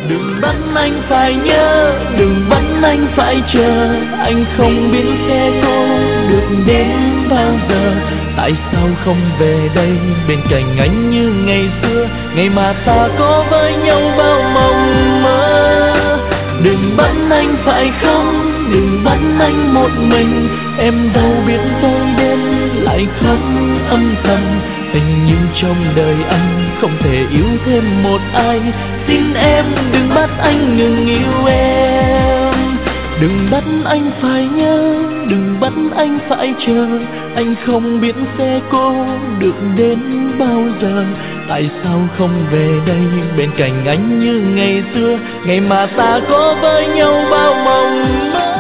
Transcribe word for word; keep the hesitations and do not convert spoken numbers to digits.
Đừng bắt anh phải nhớ, đừng bắt anh phải chờ, anh không biết sẽ có được đến bao giờ. Tại sao không về đây bên cạnh anh như ngày xưa, ngày mà ta có với nhau bao mộng mơ. Đừng bắt anh phải khóc, đừng bắt anh một mình, em đâu biết tôi đến lại khóc âm thầm. Tình như trong đời anh không thể yêu thêm một ai, xin em đừng bắt anh ngừng yêu em. Đừng bắt anh phải nhớ, đừng bắt anh phải chờ, anh không biết sẽ có được đến bao giờ. Tại sao không về đây bên cạnh anh như ngày xưa, ngày mà ta có với nhau bao mộng mơ.